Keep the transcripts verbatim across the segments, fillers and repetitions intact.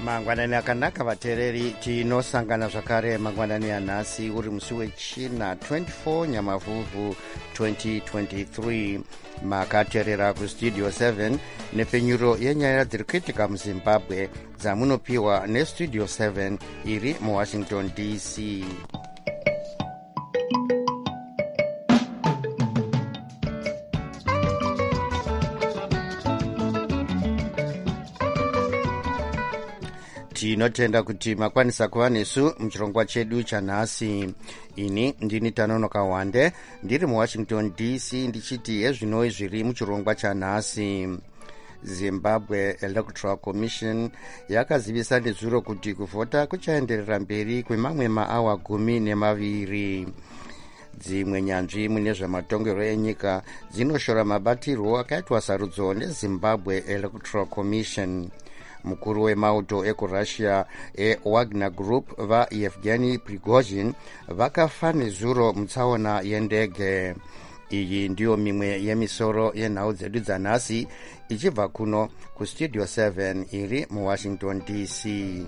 mangwanani akanaka vateereri, tinosangana zvakare mangwanani anhasi uri musi wechina twenty-four nyamavhuvhu twenty twenty-three. makateerera kustudio seven nepfenyuro yenyaya dziri kuitika muzimbabwe dzamunopiwa nestudio seven iri muwashington D C. tinotenda kuti makwanisa kuva nesu muchirongwa chedu chanhasi. ini ndini Tanonoka Wande ndiri muwashington D C ndichiti hezvinoi zviri muchirongwa chanhasi. Zimbabwe Electoral Commission yakazivisa nezuro kuti kuvhota kuchaenderera mberi kwemamwe maawa gumi nemaviri. Dzimwe nyanzvi mune zvamatongerwo enyika dzinoshora mabatirwo akaitwa sarudzo neZimbabwe Electoral Commission. Mukuru wemauto ekurussia eWagner Group vaEvgeny Prigozhin vakafa nezuro mutsaona yendege. Iyi ndiyo mimwe yemisoro yenhau dzedu dzanhasi ichibva kuno kustudio seven iri muwashington D C.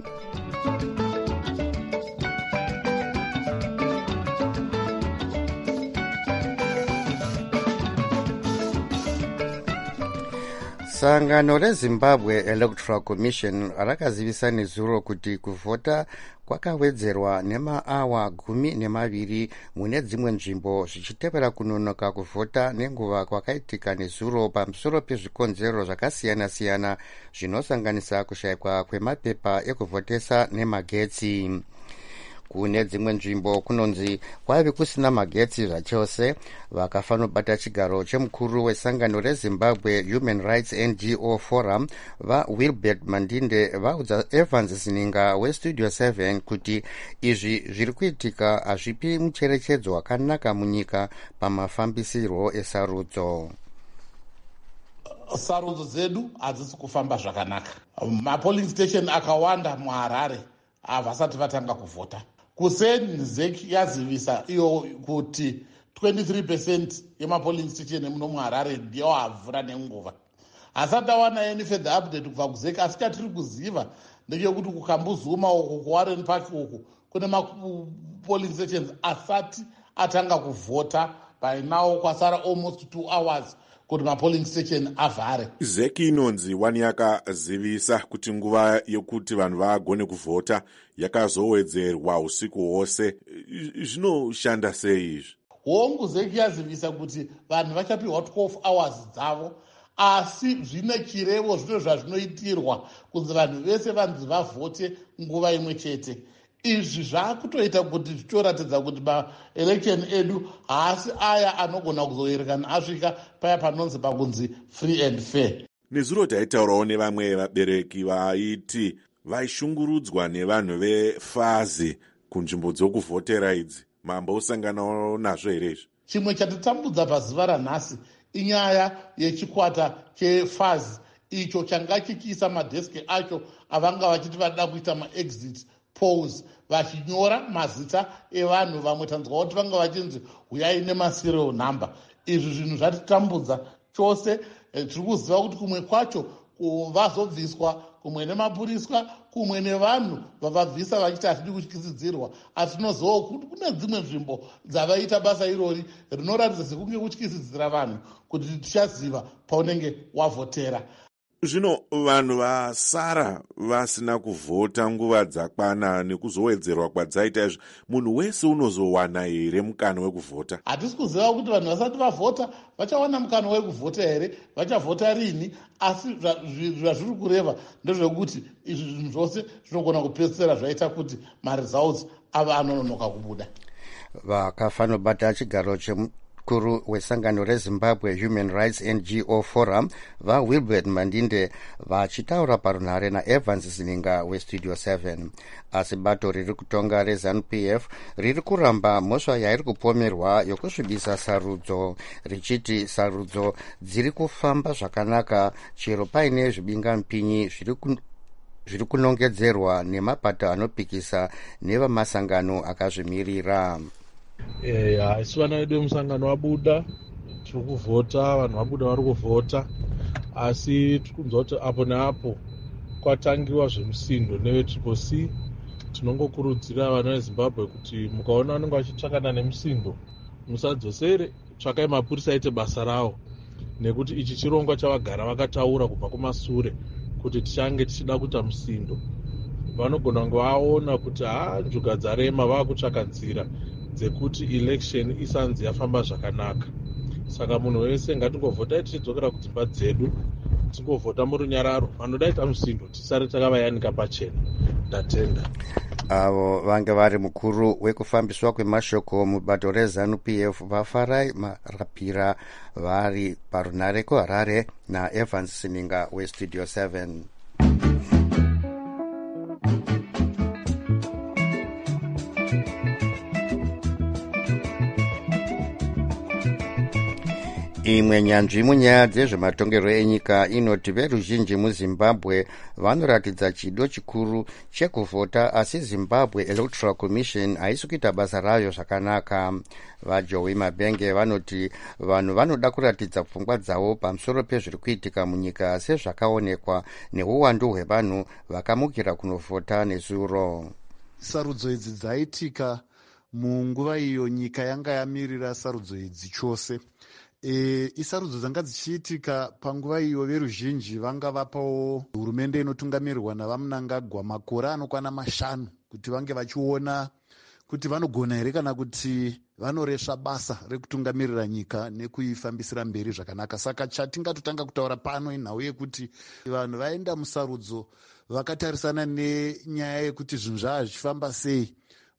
Sangano reZimbabwe Electoral Commission rakazivisa nezuro kuti kuvhota kwakawedzerwa nemaawa gumi nemaviri mune dzimwe nzvimbo zvichitevera kunonoka kuvhota nenguva kwakaitika nezuro pamusoro pezvikonzero zvakasiyana-siyana zvinosanganisa kushayikwa kwemapepa ekuvhotesa nemagetsi. Kune dzimwe nzvimbo kunonzi kwaive kusina magetsi zvachose. Vakafanobata chigaro chemukuru wesangano reZimbabwe Human Rights N G O Forum vaWilbert Mandinde vaudza Evans Sininga westudio seven kuti izvi zviri kuitika hazvipi mucherechedzo wakanaka munyika pamafambisirwo esarudzo. Sarudzo dzedu hadzisi kufamba zvakanaka. Mapolling station akawanda muHarare havasati vatanga kuvhota. Kuseni Zeki yazivisa iyo kuti twenty-three percent yemapolling station emuno muHarare ndiyo havhura nenguva. Hasati awana any further update kubva kuZeki, asi chatiri kuziva ndechekuti kuKambuzuma uku kuWarren Park uku kune mapolling stations asati atanga kuvhota. By now kwasara almost two hours kuti mapolling station avhare. Zeki inonzi wani yakazivisa kuti nguva yokuti vanhu vagone kuvhota yakazowedzerwa usiku hwose. Zvinoshanda sei izvi? Hongu Zeki yazivisa kuti vanhu vachapiwa twelve hours dzavo, asi zvine chirevo zvino zvazvinoitirwa kunzi vanhu vese vanzi vavhote nguva imwe chete. Izvi zvakutoita kuti zvitoratidza kuti maelection edu haasi aya anogona kuzoerekana asvika paya panonzi pakunzi free and fair. Nezuro taitaurawo nevamwe vabereki vaiti vaishungurudzwa nevanhu vefazi kunzvimbo dzokuvhotera idzi. Mambousanganawo nazvo here izvi? Chimwe chatitambudza pazuva ranhasi inyaya yechikwata chefazi icho changa chichiisa madheski acho avanga vachiti vada kuita maexit polls vachinyora mazita evanhu. Vamwe tanzwa kuti vanga vachinzi huyai nemaserial number. Izvi zvinhu zvatitambudza chose. Tiri kuziva kuti kumwe kwacho vazobviswa, kumwe nemapuriswa, kumwe nevanhu vavabvisa vachiti hatidi kutyisidzirwa. Asi tinozivawo kuti kune dzimwe nzvimbo dzavaita basa irori rinoratidza sekunge kutyisidzira vanhu kuti tichaziva paunenge wavhotera. Zvino vanhu vasara vasina kuvhota nguva dzakwana nekuzowedzerwa kwadzaita izvi, munhu wese unozowana here mukana wekuvhota? Hatisi kuziva kuti vanhu vasati vavhota vachawana mukana wekuvhota here, vachavhota rini. Asi zvazviri kureva ndezvekuti izvi zvinhu zvose zvinogona kupedzisira zvaita kuti maresults ava anononoka kubuda. Vakafanobata chigaro chemu mukuru wesangano reZimbabwe Human Rights N G O Forum vaWilbert Mandinde vachitaura parunhare naEvans Sininga westudio seven. Asi bato riri kutonga reZANU P F riri kuramba mhosva yairi kupomerwa yokusvibisa sarudzo, richiti sarudzo dziri kufamba zvakanaka chero paine zvibingamupinyi zviri kunongedzerwa nemapato anopikisa nevamasangano akazvimirira. Haisi vana vedu vemusangano vabuda, tiri kuvhota, vanhu vabuda vari kuvhota, asi tiri kunzwa kuti apo neapo kwatangiwa zvemusindo nevetriple c. Tinongokurudzira vana vezimbabwe kuti mukaona vanenge vachitsvakana nemusindo musadzosere, tsvakai mapurisa aite basa ravo, nekuti ichi chirongwa chavagara vakataura kubva kumasure kuti tichange tichida kuita musindo. Vanogona kunge vaona kuti ha njuga dzarema, vava kutsvaka nzira dzekuti election isanzi yafamba zvakanaka. Saka munhu wese ngatingovhota tichidzokera kudzimba dzedu, tingovhota murunyararo. Vanodaita musindo tisare takavayanika pachena. Ndatenda. Avo vange vari mukuru wekufambiswa kwemashoko mubato rezanu P F vafarai marapira vari parunare kuHarare naEvans Sininga weStudio seven. Imwe nyanzvi munyaya dzezvematongerwo enyika inoti veruzhinji muZimbabwe vanoratidza chido chikuru chekuvhota, asi Zimbabwe Electoral Commission haisi kuita basa rayo zvakanaka. VaJoey Mabenge vanoti vanhu vanoda kuratidza pfungwa dzavo pamusoro pezviri kuitika munyika sezvakaonekwa neuwandu hwevanhu vakamukira kunovhota nezuro. Sarudzo idzi dzaitika munguva iyo nyika yanga yamirira sarudzo idzi chose. E, isarudzo dzanga dzichiitika panguva iyo veruzhinji vanga vapawo hurumende inotungamirirwa navaMnangagwa makore anokwana mashanu kuti vange vachiona kuti vanogona here kana kuti vanoresva basa rekutungamirira nyika nekuifambisira mberi zvakanaka. Saka chatingatotanga kutaura pano inhau yekuti vanhu vaenda musarudzo vakatarisana nenyaya yekuti zvinhu zvava zvichifamba sei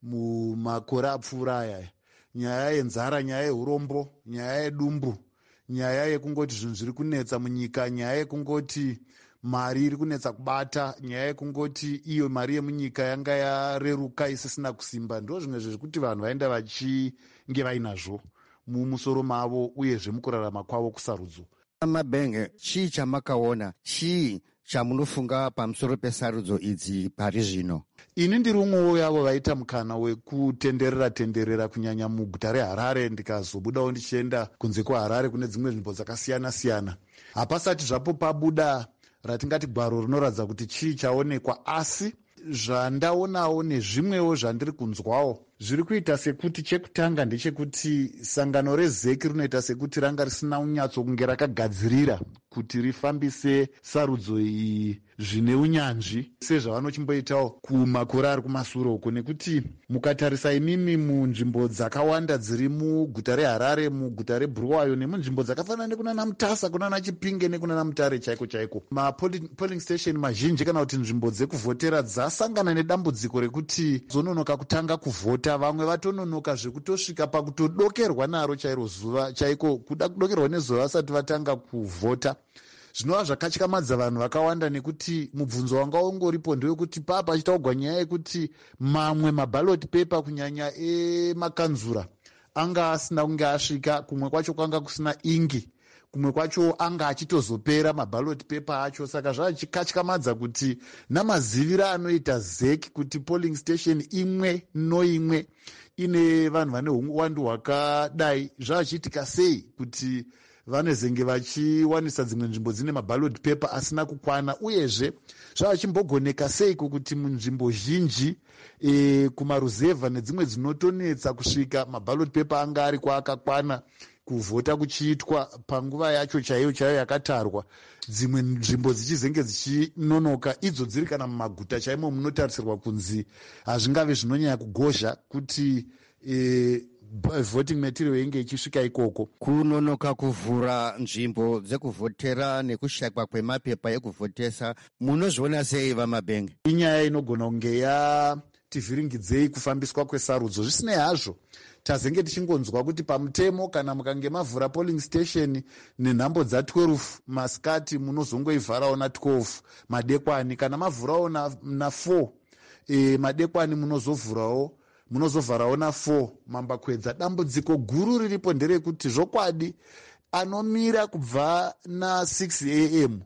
mumakore apfuura aya. Nyaya yenzara, nyaya yeurombo, nyaya yedumbu, nyaya yekungoti zvinhu zviri kunetsa munyika, nyaya yekungoti mari iri kunetsa kubata, nyaya yekungoti iyo mari yemunyika yanga yareruka isisina kusimba. Ndo zvimwe zvekuti vanhu vaenda vachinge vainazvo mumusoro mavo uyezve mukurarama kwavo kusarudzo. Mabenge, chii chamakaona, chii chamunofunga pamusoro pesarudzo idzi pari zvino? Ini ndiri umwewo yavo vaita mukana wekutenderera tenderera kunyanya muguta reHarare, ndikazobudawo ndichienda kunze kweHarare kune dzimwe nzvimbo dzakasiyana siyana. Hapasati zvapo pabuda ratingati gwaro rinoratidza kuti chii chaonekwa, asi zvandaonawo nezvimwewo zvandiri kunzwawo zviri kuita sekuti chekutanga ndechekuti sangano rezeki rinoita sekuti ranga risina unyatso kunge rakagadzirira kuti rifambise sarudzo iyi zvine unyanzvi sezvavanochimboitawo kumakore ari kumashure uko, nekuti mukatarisa imimi munzvimbo dzakawanda dziri muguta reHarare, muguta reBulawayo nemunzvimbo dzakafanana nekunana Mutasa, kunana Chipinge nekunana Mutare chaiko chaiko, mapolling station mazhinji kana kuti nzvimbo dzekuvhotera dzasangana nedambudziko rekuti zononoka kutanga kuvhota, vamwe vatononoka zvekutosvika pakutodokerwa naro chairo zuva chaiko, kuda kudokerwa nezuva vasati vatanga kuvhota. Zvinova zvakatyamadza vanhu vakawanda, nekuti mubvunzo wanga ungoripo ndewekuti paa pachitaugwa nyaya yekuti mamwe maballot paper kunyanya emakanzura anga asina kunge asvika, kumwe kwacho kwanga kusina ingi, kumwe kwacho anga achitozopera maballot paper acho. Saka zvachikatyamadza kuti namazivira anoita zeki kuti polling station imwe noimwe ine vanhu vane uwandu hwakadai zvachiitika sei kuti vanezenge vachiwanisa dzimwe nzvimbo dzine maballot paper asina kukwana, uyezve zvachimbogoneka seiko kuti munzvimbo zhinji e, kumaruzevha nedzimwe dzinotonetsa kusvika maballot paper anga ari kwaakakwana kuvhota kuchiitwa panguva yacho chaiyo chaiyo yakatarwa, dzimwe nzvimbo dzichizenge dzichinonoka, idzo dziri kana mumaguta chaimo munotarisirwa kunzi hazvingave zvinonyanya kugozha kuti e, voting material inge ichisvika ikoko. Kunonoka kuvhura nzvimbo dzekuvhotera nekushakwa kwemapepa ekuvhotesa munozviona sei vaMabenge? Inyaya inogona kunge yativhiringidzei kufambiswa kwesarudzo. Zvisinei hazvo, tazenge tichingonzwa kuti pamutemo kana mukange mavhura polling station nenhambo dza12 masikati munozongoivharawo na12 madekwani, kana mavhurawo na4 e, madekwani munozovhurawo munozovharawo na4 mambakwedza. Dambudziko guru riripo nderekuti zvokwadi anomira kubva na6 a m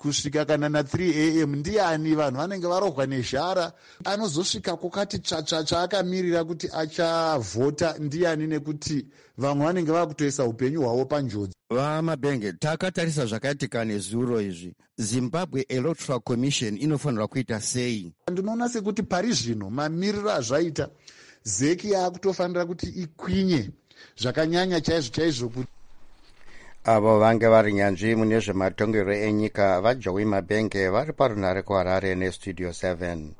kusvika kana na-three a m ndiani vanhu vanenge varohwa nezhara, anozosvika kokati tsvatsvatsva akamirira kuti achavhota ndiani, nekuti vamwe vanenge vakutoisa upenyu hwavo panjodzi. Vamabhenge, takatarisa zvakaitika nezuro izvi, Zimbabwe Electoral Commission inofanirwa kuita sei? Ndinoona sekuti pari zvino mamiriro azvaita, zeki yaakutofanira kuti ikwinye zvakanyanya chaizvo chaizvo kuti avo vange vari nyanzvi mune zvematongero enyika vaJoey Mabhenge vari parunhare kuHarare nestudio seven.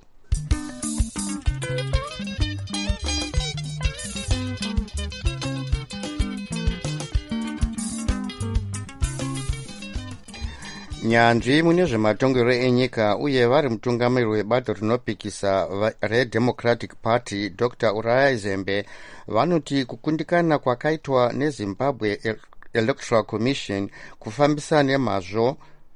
Nyanzvi mune zvematongero enyika uye vari mutungamiri webato rinopikisa reDemocratic Party Doctor Uriah Zembe vanoti kukundikana kwakaitwa neZimbabwe Electoral Commission kufambisa nemazvo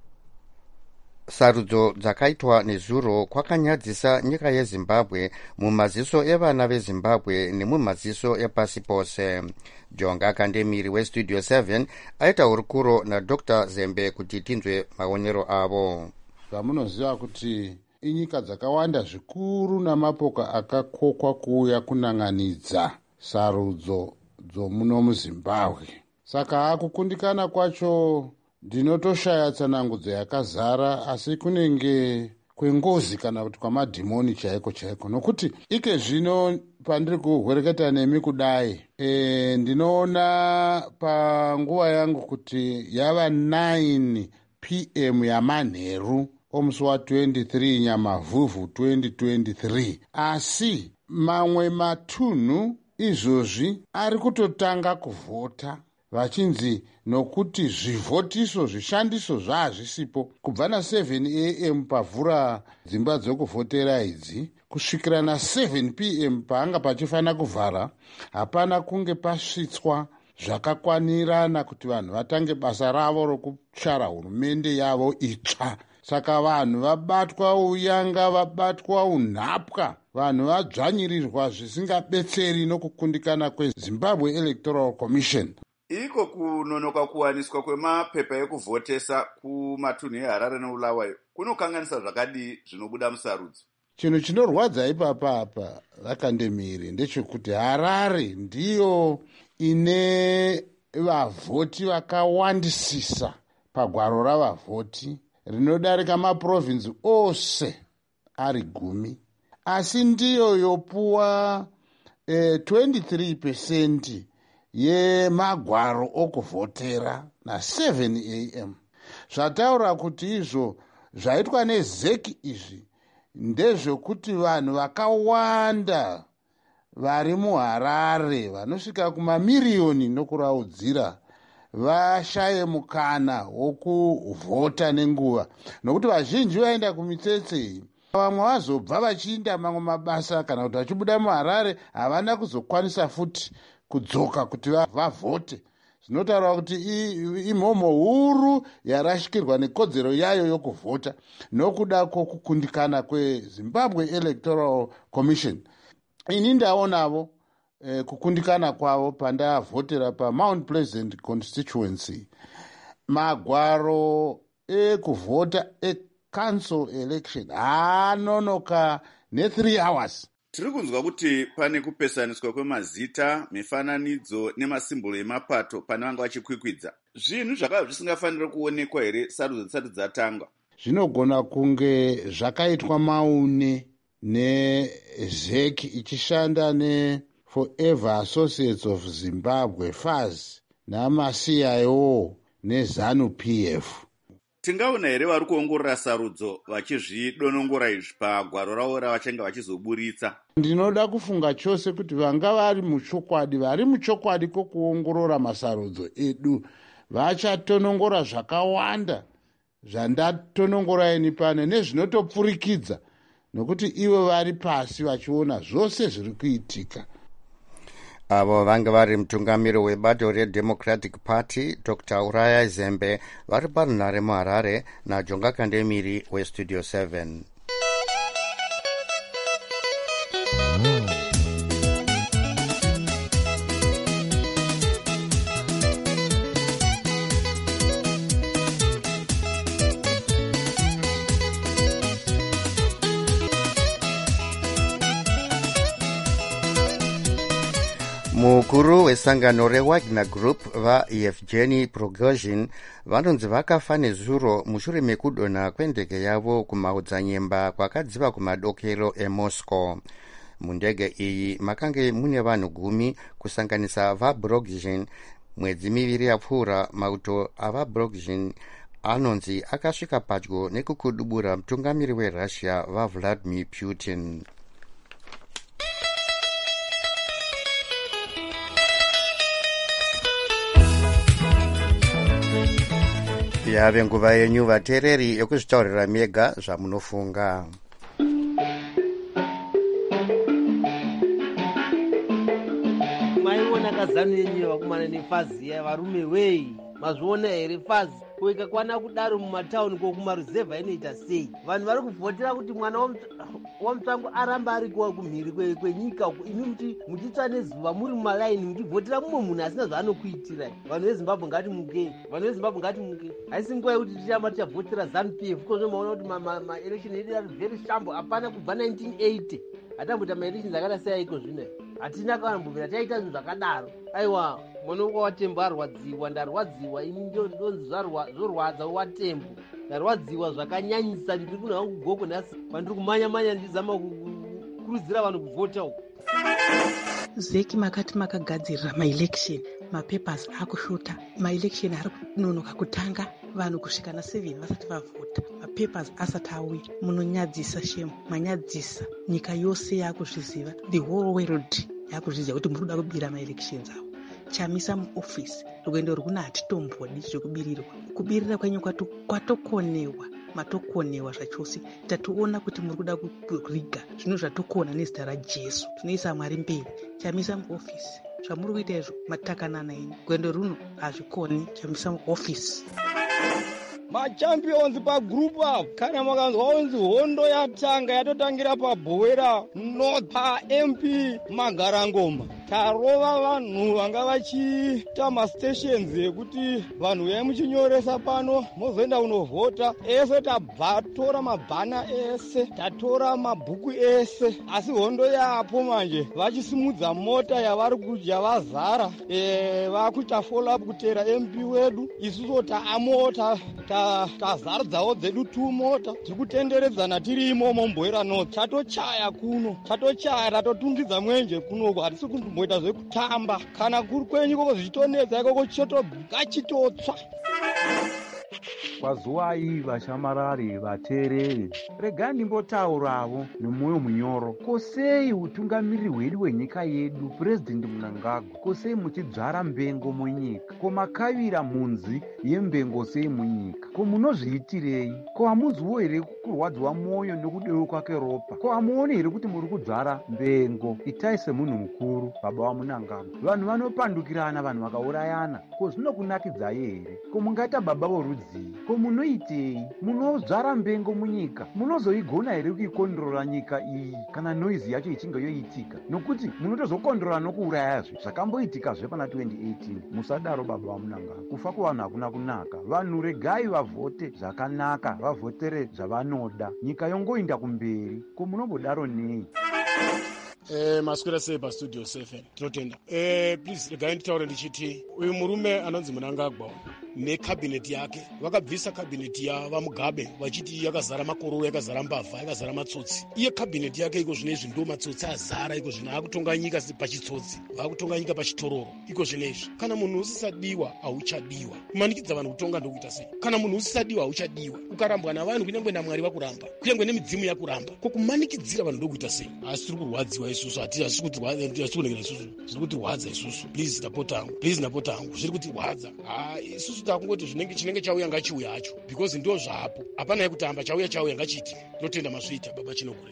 sarudzo dzakaitwa nezuro kwakanyadzisa nyika yeZimbabwe mumaziso evana veZimbabwe nemumaziso epasi pose. Jonga Kandemiri westudio seven aita hurukuro naDr Zembe kuti tinzwe maonero avo. Zvamunoziva kuti inyika dzakawanda zvikuru namapoka akakokwa kuuya kunanganidza sarudzo dzomuno muZimbabwe. Saka akukundikana kwacho ndinotoshaya tsanangudzo yakazara, asi kunenge kwengozi kana kuti kwamadhimoni chaiko chaiko, nokuti ike zvino pandiri kuhwereketa nemi kudai e, ndinoona panguva yangu kuti yava nine p m yamanheru omusi wa-twenty-three Nyamavhuvhu twenty twenty-three, asi mamwe matunhu izvozvi ari kutotanga kuvhota vachinzi nokuti zvivhotiso zvishandiso zvaazvisipo kubva na-seven a m pavhura dzimba dzokuvhotera idzi kusvikira na-seven p m paanga pachifanira kuvhara, hapana kunge pasvitswa zvakakwanirana kuti vanhu vatange basa ravo rokushara hurumende yavo itsva. Saka vanhu vabatwa uyanga, vabatwa unhapwa, vanhu vadzvanyirirwa zvisingabetseri nokukundikana kweZimbabwe Electoral Commission. Iko kunonoka kuwaniswa kwemapepa ekuvhotesa kumatunhu eHarare neBulawayo kunokanganisa zvakadii zvinobuda musarudzo? Chinhu chinorwadza ipapa apa Vakandemiri ndechekuti Harare ndiyo ine vavhoti vakawandisisa pagwaro ravavhoti rinodarika maprovinsi ose ari gumi, asi ndiyo yopuwa eh, twenty-three percent yemagwaro okuvhotera na-seven a m. Zvataura kuti izvo zvaitwa nezeki izvi ndezvekuti vanhu vakawanda vari muHarare vanosvika kumamiriyoni nokuraudzira vashaye mukana wokuvhota nenguva, nokuti vazhinji vaenda kumitsetse. Vamwe vazobva vachiinda mamwe mabasa kana kuti vachibuda muHarare havana kuzokwanisa futi kudzoka kuti vavhote. Zvinotaura kuti imhomo huru yarashikirwa nekodzero yayo yokuvhota nokuda kwokukundikana kweZimbabwe Electoral Commission. Ini ndaonavo eh, kukundikana kwavo pandavhotera paMount Pleasant constituency. Magwaro ekuvhota ecouncil election anonoka ne-three hours. Tiri kunzwa kuti pane kupesaniswa kwemazita, mifananidzo nemasimbolo emapato pane vanga vachikwikwidza. Zvinhu zvakava zvisingafaniri kuonekwa here sarudzo dzisati dzatangwa? Zvinogona kunge zvakaitwa maune nezeki ichishanda neForever Associates of Zimbabwe F A Z namasi I O neZANU P F. Tingaona here vari kuongorora sarudzo vachizvidonongora izvi pagwaro ravo ravachange vachizoburitsa? Ndinoda kufunga chose kuti vanga vari muchokwadi, vari muchokwadi kwokuongorora masarudzo edu vachatonongora zvakawanda zvandatonongora ini pano nezvinotopfurikidza, nokuti ivo vari pasi vachiona zvose zviri kuitika. Avo vange vari mutungamiri webato reDemocratic Party Doctor Uriah Zembe vari parunhare muHarare naJonga Kandemiri westudio seven. mukuru wesangano rewagner group vaevgeny prigozhin vanonzi vakafa nezuro mushure mekudonha kwendege yavo kumaodzanyemba kwakadziva kumadokero emoscow. Mundege iyi makange mune vanhu gumi kusanganisa vaprigozhin. Mwedzi miviri yapfuura mauto avaprigozhin anonzi akasvika padyo nekukudubura mutungamiri werussia vavladimir Putin. Yave nguva yenyu vateereri yokuzvitaurira mega zvamunofunga. Maiona kazano yenyu vakomana nefazi varume wei mazviona here fazi kuikakwana kudaro mumatauni kokumaruzevha inoita sei? Vanhu vari kuvhotera kuti mwana waMutsango aramba ari kumhiri kwenyika uku, imi muti muchitsva nezuva muri mumalaini muchivhotera mumwe munhu asina zvaanokuitirai. Vanhu vezimbabwe ngatimuke, vanhu vezimbabwe ngatimuke. Haisi nguva yekuti tichamba tichavhotera zanu P F kozvo maona kuti maelection edu ari very shambo. Hapana kubva nineteen eighty atamboita maelection akada sei iko zvino. Hatina kana taita zvinhu zvakadaro. Aiwa mwanongo watembo arwadziwa, ndarwadziwa ini ndonzi zorwadza watembo, ndarwadziwa zvakanyanyisa. Ndiri kuna hangu goko nhasi pandiri kumanya manya ndizama kukurudzira vanhu kuvhota uku. Zeki makati makagadzirira maelection, mapapers akushuta, maelection ari kunonoka kutanga vanhu kusvika na seven vasati vavhota, mapapers asati auya. Munonyadzisa shemu, manyadzisa. Nyika yose yakuzviziva, the whole world yakuzviziva kuti muri kuda kubira maelections avo. Chamisa muofisi rwendo rwuna hatitombodi zvekubirirwa. Kubirira kwenyu kwatokonewa, matokonewa zvachose. Tatoona kuti muri kuda kuriga zvino zvatokona nezita raJesu. Tinoisa Mwari mberi. Chamisa muofisi. Zvamuri kuita izvo matakanana ino. Gwendo runo hazvikoni. Chamisa muofisi. Machampions pagroup apo kana makanzwa unzi hondo yatanga yatotangira pabhowera north pa M P Magarangomba. Tarova vanhu vanga vachiita mastations ekuti vanhu vaimuchinyoresa pano mozoenda kunovhota. Ese tabva tora mabhana ese, tatora mabhuku ese, asi hondo yapo manje vachisimudza mota yavari kudya vazara. E, vakuita follow up kutera M P wedu. Isusu taamota ta tazaradzawo dzedu two mota tiri kutenderedzana tiri imomo mbowera north. Tatochaya kuno, tatochaya tatotungidza mwenje kunoko. Hatisi kumboita zvekutamba. Kana kuri kwenyu ikoko zvichitonetsa ikoko chitobva chitotsva. Kwazuwai vashamarari vateereri, regai ndimbotaurawo nemwoyo munyoro. Kosei utungamiriri hwedu hwenyika yedu, Purezidendi Mnangagwa, kosei muchidzvara mbengo munyika? Ko makavira mhunzi yembengo sei munyika? Ko munozviitirei? Ko hamunzwiwo here kurwadziwa mwoyo nokudeuka kwake ropa? Ko hamuoni here kuti muri kudzvara mbengo? Itai semunhu mukuru, baba vaMunangagwa. Vanhu vanopandukirana, vanhu vakaurayana. Ko zvinokunakidzai here? Ko mungaita baba vorudzi? Ko munoitei? Munodzvara mbengo munyika? Munozoigona here kuikondorora nyika iyi kana noizi yacho ichinge yoitika? Nokuti munotozokondorora nokuurayazve zvakamboitikazve pana twenty eighteen. Musadaro baba vaMunangagwa. Kufa kuvanhu hakuna kunaka. Vanhu regai vavhote zvakanaka, vavhotere zvavanoda. Nyika yongoinda kumberi. Ko munombodaro nei? Eh, maswera sei pastudio seven tinotenda. Eh, please regai nditaure ndichiti uyu murume anonzi Mnangagwa nekabineti yake vakabvisa kabineti yavaMugabe vachiti yakazara makororo, yakazara mbavha, yakazara matsotsi. Iye kabineti yake iko zvinezvi ndo matsotsi azara iko zvino, akutonga nyika pachitsotsi, vakutonga nyika pachitororo iko zvinezvi. Kana munhu usisadiwa hauchadiwa. Kumanikidza vanhu kutonga ndokuita sei? Kana munhu usisadiwa hauchadiwa. Ukarambwa navanhu kunyangwe naMwari vakuramba, kunyangwe nemidzimu yakuramba, ko kumanikidzira vanhu ndokuita sei? Asi tiri kurwadziwa isusu, hatisi kutirwadzira isusu, zviri kutirwadza isusu. Please ndapota hangu, please ndapota hangu, zviri kutirwadza. Ah, isusu takungoti zvinenge chinenge chauya ngachiuya hacho, because ndo zvapo. Hapana yekutamba, chauya chauya ngachiti. Tinotenda masvita baba Chinogure.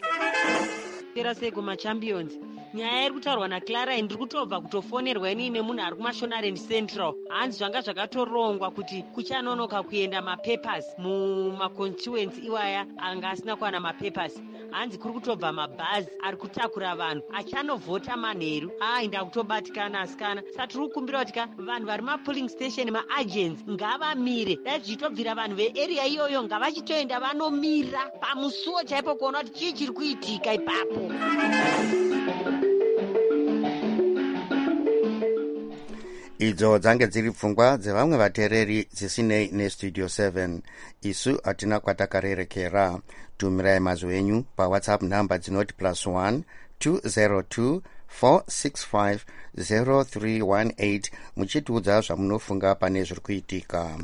Tera sei kumachampions. Nyaya iri kutaurwa naClara ndiri kutobva kutofonerwa inini nemunhu ari kuMashonaland Central. Hanzi zvanga zvakatorongwa kuti kuchanonoka kuenda mapapers mumaconstituency iwaya anga asina kuwana mapapers. Hanzi kuri kutobva mabhazi ari kutakura vanhu achanovhota manheru. Ai ndakutobatikana asikana. Saka tiri kukumbira kuti ka vanhu vari mapolling station maagents ngavamire. Dai zvichitobvira vanhu vearea iyoyo ngavachitoenda vanomira pamusuwo chaipo kuona kuti chii chiri kuitika ipapo. idzo dzange dziri pfungwa dzevamwe vateereri dzisinei nestudio seven. Isu hatina kwatakarerekera. Tumirai mazwi enyu pawhatsapp namba dzinoti plus one two zero two four six five zero three one eight muchitiudza zvamunofunga pane zviri kuitika.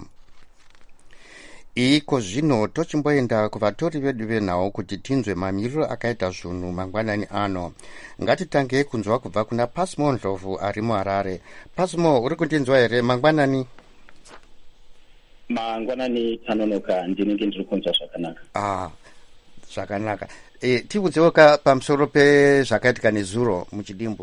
Iko zvino tochimboenda kuvatori vedu venhau kuti tinzwe mamiriro akaita zvinhu mangwanani ano. Ngatitange kunzwa kubva kuna Pasmo Ndlovu ari muHarare. Pasmo, uri kundinzwa here mangwanani? Mangwanani tanonoka, ndinenge ndiri kunzwa zvakanaka. Ah, zvakanaka. E, tiudzewo ka pamusoro pezvakaitika nezuro muchidimbu.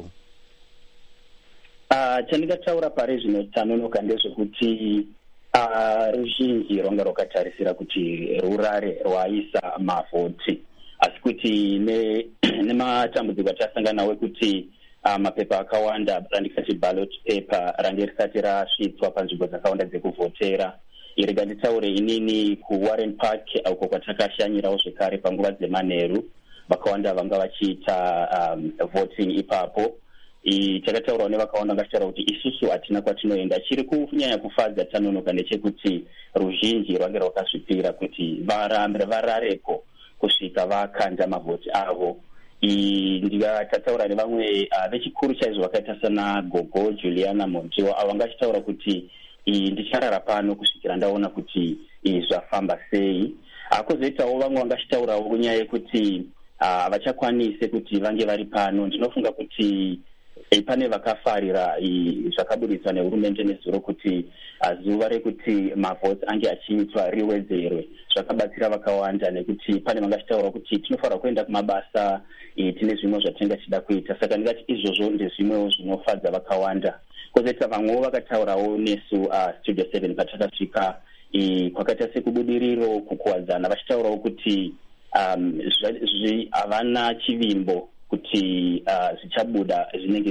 Ah, uh, chandingataura pari zvino tanonoka ndezvekuti Uh, ruzhinji rwanga rwakatarisira kuti rurare rwaisa mavhoti, asi kuti nematambudziko atasangana nawo ekuti uh, mapepa akawanda randikati ballot paper range risati rasvitswa panzvimbo dzakawanda dzekuvhotera. Irega nditaure inini kuWarren Park uko kwatakashanyirawo zvekare panguva dzemanheru, vakawanda vanga vachiita um, voting ipapo. Takataurawo nevakawanda ngachitaura kuti isusu hatina kwatinoenda. Chiri kunyanya kufadza tanonoka ndechekuti ruzhinji rwange rwakazvipira kuti varambe vararepo kusvika vakanda mavhoti avo. Ndikataura nevamwe uh, vechikuru chaizvo vakaita sana Gogo Juliana Montiwa avo ngachitaura kuti ndicharara pano kusvikira ndaona kuti zvafamba sei. Kozoitawo vamwe vangachitaurawo kunyaya yekuti havachakwanise uh, kuti vange vari pano. Ndinofunga kuti E, pane vakafarira zvakaburitswa nehurumende nezuro kuti zuva rekuti mavhoti ange achiitwa riwedzerwe. Zvakabatsira vakawanda nekuti pane vangachitaura kuti tinofanira kuenda kumabasa, e, tine zvimwe zvatinenge tichida kuita. Saka ndingati izvozvo ndezvimwewo zvinofadza vakawanda. Kozoita vamwewo vakataurawo nesu uh, studio seven patakasvika e, kwakaita sekubudiriro kukuwadzana, vachitaurawo kuti um, havana chivimbo kuti uh, zvichabuda zvinenge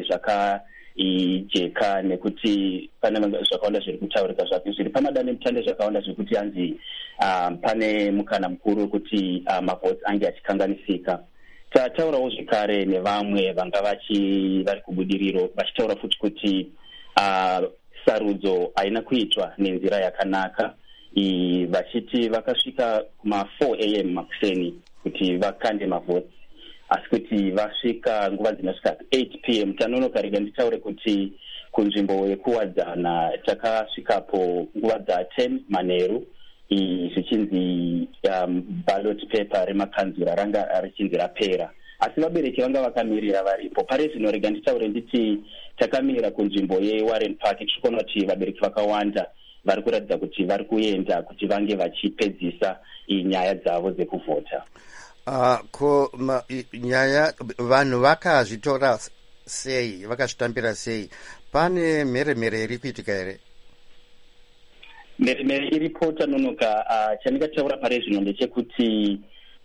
zvakajeka nekuti pane zvakawanda zviri kutaurika zvapi zviri pamadane mutande zvakawanda zvekuti hanzi uh, pane mukana mukuru wekuti uh, mavhoti ange achikanganisika. Tataurawo zvekare nevamwe vanga vachi vari kubudiriro vachitaura futi kuti uh, sarudzo haina kuitwa nenzira yakanaka, vachiti vakasvika kuma four a m makuseni kuti vakande mavhoti, asi kuti vasvika nguva dzinosvika eight p m tanonoka. Rega nditaure kuti kunzvimbo yekuwadzana takasvikapo nguva dza10 manheru, zvichinzi um, ballot paper remakanzura ranga richinzi rapera, asi vabereki vanga vakamirira varipo. Pari zvino rega nditaure nditi takamirira kunzvimbo yeWarren Park, tichikuona kuti vabereki vakawanda vari kuratidza kuti vari kuenda kuti vange vachipedzisa nyaya dzavo dzekuvhota. Uh, ko ma, nyaya vanhu vakazvitora sei, vakazvitambira sei? Pane mheremhere iri kuitika here? Mheremhere iripo tanonoka. Uh, chandingataura pari zvino ndechekuti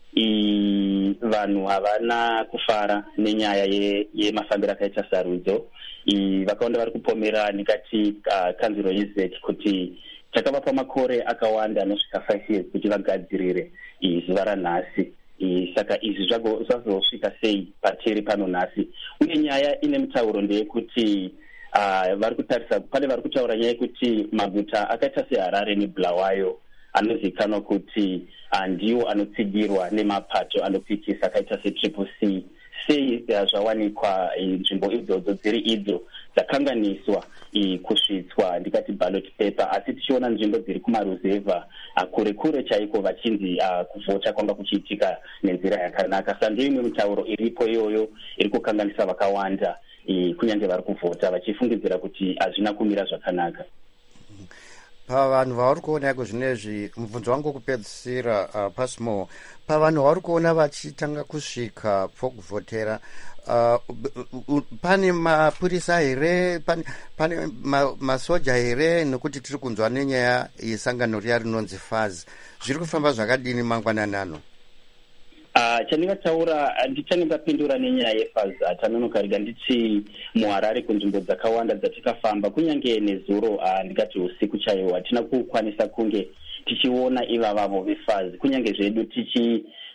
vanhu havana kufara nenyaya yemafambiro akaita sarudzo. Vakawanda vari kupomera ndikati uh, kanzuro yezek kuti takavapa makore akawanda anosvika five years kuti vagadzirire zuva ranhasi. Saka izvi zvazosvika sei patiri pano nhasi. Uye nyaya ine mutauro ndeyekuti uh, vari kutarisa, pane vari kutaura nyaya yekuti maguta akaita seHarare neBulawayo anozivikanwa kuti uh, ndiwo anotsigirwa nemapato anopikisa akaita setriple C. Sei uh, zvawanikwa nzvimbo uh, idzodzo dziri idzo dzakanganiswa kusvitswa ndikati ballot paper, asi tichiona nzvimbo dziri kumaruzevha uh, kure kure chaiko vachinzi uh, kuvhota kwanga kuchiitika nenzira yakanaka. Saka ndiyo imwe mitauro iripo iyoyo iri kukanganisa vakawanda, uh, kunyange vari kuvhota vachifungidzira kuti hazvina kumira zvakanaka. Pavanhu vauri kuona yako zvinezvi, mubvunzo wangu kupedzisira uh, Pasmo, pavanhu vauri kuona vachitanga kusvika pokuvhotera, uh, pane mapurisa here, pane, pane ma, masoja here, nekuti tiri kunzwa nenyaya yesangano riya rinonzi Faz. Zviri kufamba zvakadini mangwanani ano? Uh, chandingataura ndichandingapindura nenyaya yeFaz tanonoka. Rega nditi muHarare kunzvimbo dzakawanda dzatikafamba kunyange nezuro, uh, ndikati usiku chaiwo hatina kukwanisa kunge tichiona ivavavo veFaz, kunyange zvedu tichi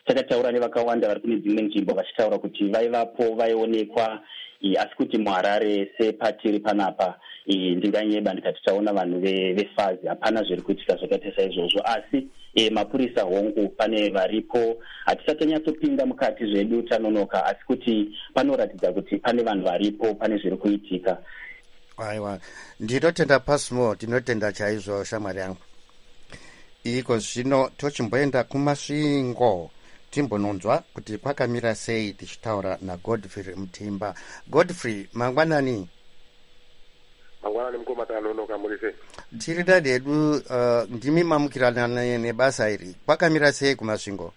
takataura nevakawanda vari kune dzimwe nzvimbo vachitaura kuti vaivapo vaionekwa, asi kuti muharare sepatiri panapa ndinganyeba ndikati taona vanhu vefazi hapana zviri kuitika zvakaita saizvozvo. Asi e, mapurisa hongu pane varipo, hatisati tanyatsopinda mukati zvedu tanonoka, asi kuti panoratidza kuti pane vanhu varipo, pane zviri kuitika. Aiwa, ndinotenda pasmo, ndinotenda chaizvo shamwari yangu. Iko zvino tochimboenda kumasvingo timbononzwa kuti kwakamira sei tichitaura naGodfrey Mutimba. Godfrey, mangwanani? Mangwanani mukoma tanonoka muri sei? Tiri dadedu, uh, ndimi mamukirana nebasa iri. Kwakamira sei kumasvingo?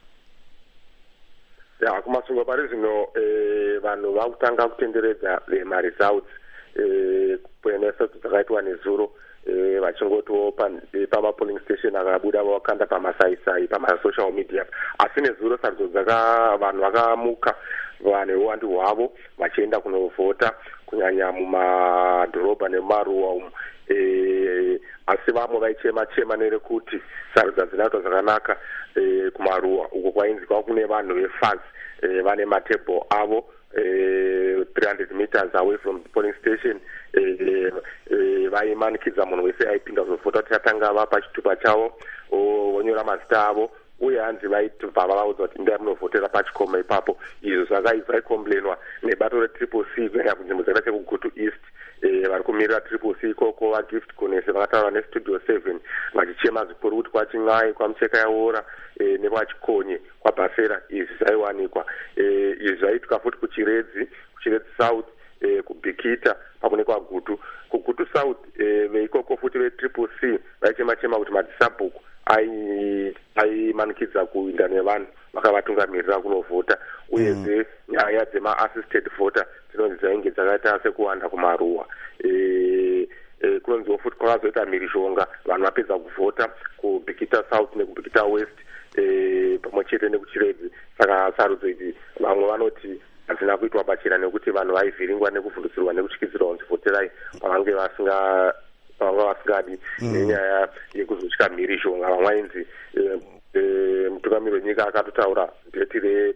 Ya, kumasvingo pari zvino eh, vanhu vakutanga kutenderedza maresults eh, kwenesoto dzakaitwa nezuro eh, vachingotiwo pamapolling station akabuda vakanda pamasaisai pamasocial media, asi nezuro sarudzo dzaka vanhu vakamuka vane uwandu hwavo vachienda kunovhota kunyanya mumadhorobha nemumaruwa umu. E, asi vamwe vaichema chema nerekuti sarudzo dzinoitwa zvakanaka e, kumaruwa uko kwainzwa kune vanhu vefazi e, vane matebho avo e, three hundred meters away from the polling station e, e, vaimanikidza munhu wese aipinda kuzovhota kuti atanga vapa chitupa chavo vonyora mazita avo, uye hanzi vaitibva vavaudza kuti ndai munovhotera pachikoma ipapo. Izvo zvaikomplainwa nebato retriple c kuenda kunzvimbo dzakaita sekugutu east. E, vari kumirira triple c ikoko vagift kunese vakataura nestudio seven vachichema zvikuru kuti kwachin'ai, kwamucheka yaora e, nekwachikonye, kwabhasera izvi zvaiwanikwa. E, izvi zvaiitwa futi kuchiredzi kuchiredzi south e, kubhikita pamwe nekwagutu. Kugutu south e, veikoko futi vetriple c vaichema chema kuti madhisabhuku aimanikidza kuinda nevanhu vakavatungamirira kunovhota, uyezve mm. nyaya dzema-assisted voter dzinonzi dzainge dzakaita sekuwanda kumaruwa. E, e, kunonziwo futi kwakazoita mhirizhonga vanhu vapedza kuvhota kubhikita south nekubhikita west e, pamwe chete nekuchiredzi. Saka sarudzo idzi vamwe vanoti hadzina kuitwa pachena nekuti vanhu vaivhiringwa nekuvhundutsirwa nekutyidzirwa kunzivhoterai pavange vasinga vanga vasingadi mm. nenyaya yekuzotya mhirizhonga. Vamwe vainzi e, e, mutungamiri wenyika akatotaura dheti re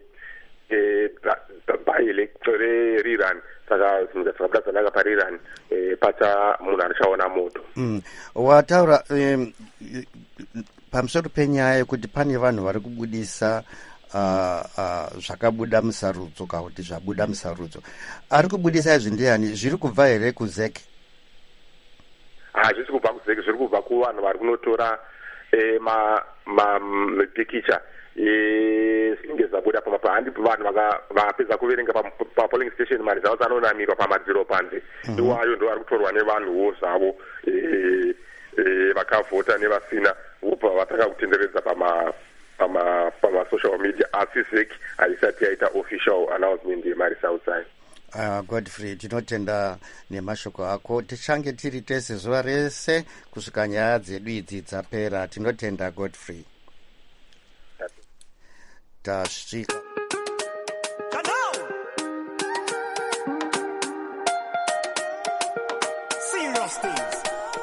reIran, saka zvinhu zvakabuda zvanaka paIran e, pacha munhu anochaona moto. Mm. Wataura um, pamusoro penyaya yekuti pane vanhu vari kubudisa uh, uh, zvakabuda musarudzo kana kuti zvabuda musarudzo. Ari kubudisa izvi ndiani? Zviri kubva here kuZek? Hazvisi kubva kuZek, zviri kubva kuvanhu vari kunotora e, mapikicha zvinenge zvabuda pamapa. Handipo vanhu vakapedza kuverenga papolling station mari dzavo dzanonamirwa pamadziro panze, iwayo ndo vari kutorwa nevanhuwo zvavo vakavhota nevasina, vobva vatanga kutenderedza pama pama pamasocial media, asi Zek haisati yaita official announcement yemaresults ayo. Uh, Godfrey, tinotenda nemashoko ako. Tichange tiri tese zuva rese kusvika nyaya dzedu idzi dzapera. Tinotenda Godfrey. Tasvika. Serious things.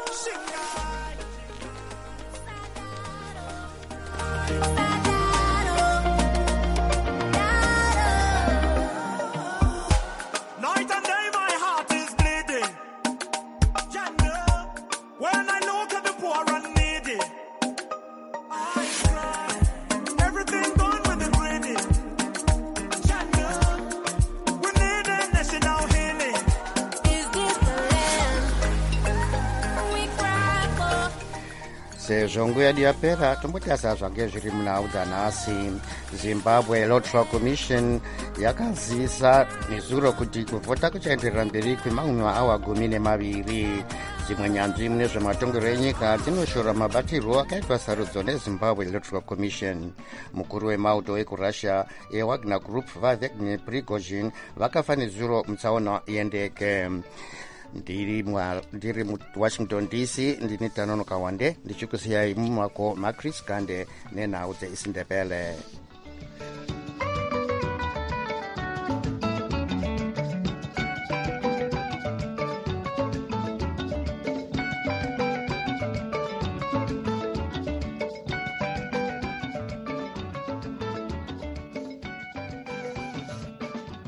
sezvo nguva yedu yapera, tombotasa zvange zviri munhau dzanhasi. Zimbabwe Electoral Commission yakazivisa nezuro kuti kuvhota kuchaenderera mberi kwemamwe maawa gumi nemaviri. Dzimwe nyanzvi mune zvematongerwo enyika dzinoshora mabatirwo akaitwa sarudzo neZimbabwe Electoral Commission. Mukuru wemauto ekurussia eWagner Group Vavek Prigozhin vakafa nezuro mutsaona yendeke. Ndiri mwa ndiri mu Washington D C, ndini Tanonoka Wande ndichikusiyai mumako maChris Gande nenhau dzeIsindebele.